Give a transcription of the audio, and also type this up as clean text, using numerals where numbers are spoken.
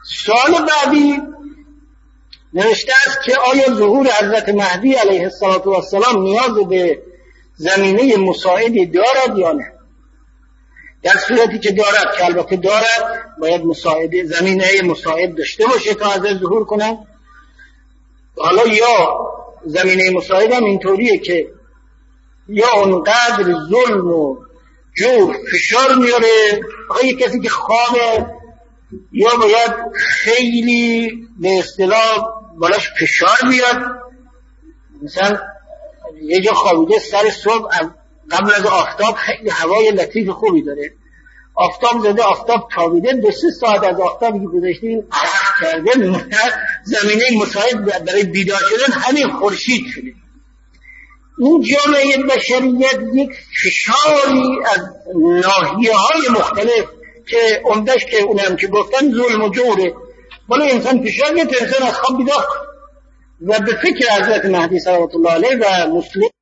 سوال بعدی نوشته است که آیا ظهور حضرت مهدی علیه السلام نیاز به زمینه مساعدی دارد یا نه؟ در صورتی که دارد، که البته دارد، باید زمینه مساعد داشته باشه تا حضرت ظهور کنن. حالا یا زمینه مساعد هم اینطوریه که یا اونقدر ظلم و جور فشار میاره آقای کسی که خوابه، یا باید خیلی به اصطلاح بالاش فشار بیاد. مثلا یه جا خوابیده سر صبح قبل از آفتاب خیلی هوای لطیف خوبی داره، آفتاب زده، آفتاب تابیده، 2-3 ساعت از آفتابی که گذشته این عرق کرده، زمینه مساعد برای بیدار شدن همین خورشید شده. این جامعه بشریت یک فشاری از ناحیه‌های مختلف که عمدش که اونم که گفتن ظلم و جوره، بالا انسان فشار میاد، انسان از خواب بیدار و به فکر حضرت مهدی صلوات الله علیه و مسلم